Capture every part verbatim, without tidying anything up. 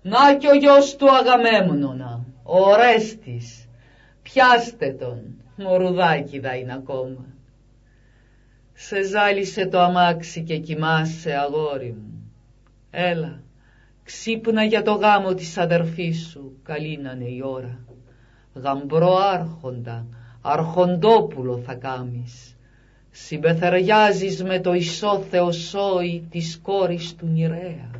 Να και ο γιος του Αγαμέμνονα, ο Ορέστης. Πιάστε τον, μωρουδάκιδα είναι ακόμα. Σε ζάλισε το αμάξι και κοιμάσαι, αγόρι μου. Έλα, ξύπνα για το γάμο της αδερφής σου, καλή να είναι η ώρα. Γαμπρό άρχοντα, αρχοντόπουλο θα κάμεις. Συμπεθεριάζεις με το ισόθεο σόι της κόρης του Νηρέα.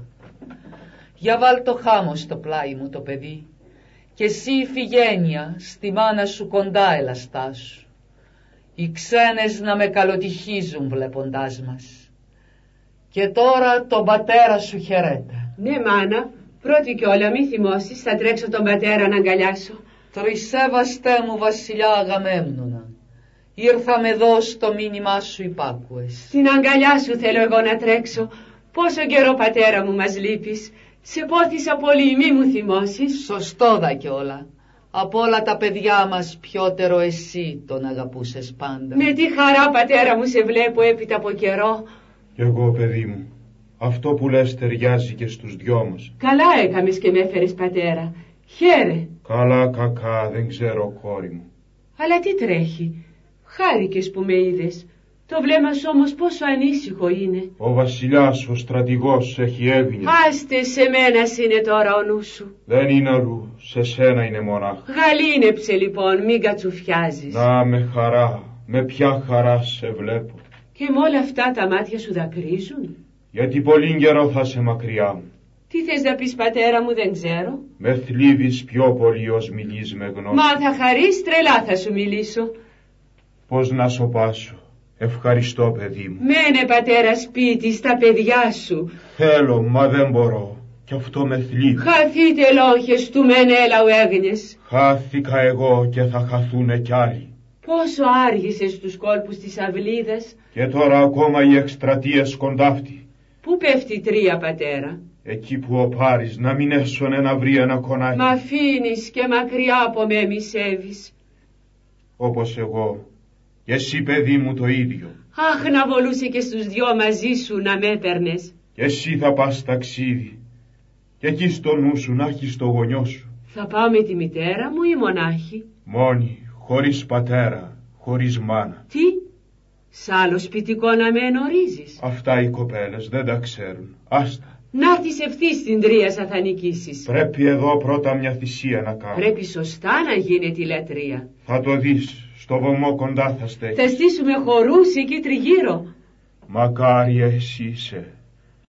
Για βάλ το χάμο στο πλάι μου το παιδί, και εσύ Ιφηγένεια στη μάνα σου κοντά ελαστάσου. Οι ξένες να με καλοτυχίζουν βλέποντάς μας. Και τώρα τον πατέρα σου χαιρέτα. Ναι μάνα, πρώτη κιόλα μη θυμώσεις, θα τρέξω τον πατέρα να αγκαλιάσω. Τρισέβαστέ μου βασιλιά Αγαμέμνονα, ήρθαμε εδώ στο μήνυμά σου υπάκουες. Στην αγκαλιά σου θέλω εγώ να τρέξω. Πόσο καιρό πατέρα μου μας λείπεις. Σε πόθησα πολύ, μη μου θυμώσεις. Σωστό δα κιόλα. Από όλα τα παιδιά μας πιότερο εσύ τον αγαπούσες πάντα. Με τι χαρά πατέρα μου σε βλέπω έπειτα από καιρό. Κι εγώ παιδί μου, αυτό που λες ταιριάζει και στους δυο μας. Καλά έκαμες και με έφερες πατέρα. Χαίρε. Καλά κακά δεν ξέρω κόρη μου. Αλλά τι τρέχει. Χάρηκες που με είδες. Το βλέμμα σου όμως πόσο ανήσυχο είναι. Ο βασιλιάς, ο στρατηγός έχει έγνοια. Άστε, σε μένα είναι τώρα ο νου σου. Δεν είναι αλλού, σε σένα είναι μονάχα. Γαλήνεψε λοιπόν, μην κατσουφιάζεις. Να με χαρά, με ποια χαρά σε βλέπω. Και με όλα αυτά τα μάτια σου δακρύζουν. Γιατί πολύ καιρό θα σε μακριά μου. Τι θες να πεις πατέρα μου, δεν ξέρω. Με θλίβεις πιο πολύ ως μιλείς με γνώση. Μα θα χαρείς, τρελά θα σου μιλήσω. Πώς να σωπάσω. Ευχαριστώ παιδί μου. Μένε πατέρα σπίτι στα παιδιά σου. Θέλω, μα δεν μπορώ. Κι αυτό με θλίβει. Χαθείτε λόγχες του Μενέλαου έγνες. Χάθηκα εγώ και θα χαθούνε κι άλλοι. Πόσο άργησες στους κόλπους της αυλίδας. Και τώρα ακόμα οι εκστρατείες κοντάφτει. Πού πέφτει η τρία πατέρα. Εκεί που ο Πάρης να μην έσωνε να βρει ένα κονάκι. Μ' αφήνεις και μακριά από με μισεύεις. Όπως εγώ. Και εσύ παιδί μου το ίδιο. Αχ, να βολούσε και στους δυο μαζί σου να με έπαιρνες. Και εσύ θα πας ταξίδι. Και εκεί στο νου σου να έχεις το γονιό σου. Θα πάω με τη μητέρα μου ή μονάχη. Μόνη, χωρίς πατέρα, χωρίς μάνα. Τι, σ' άλλο σπιτικό να με ενορίζεις. Αυτά οι κοπέλες δεν τα ξέρουν. Άστα. Να τις ευθύς στην τρία θα νικήσεις. Πρέπει εδώ πρώτα μια θυσία να κάνω. Πρέπει σωστά να γίνεται η λατρεία. Θα το δεις. Στο βωμό κοντά θα στέκεις. Θα στήσουμε χορούς εκεί τριγύρω. Μακάρι εσύ είσαι.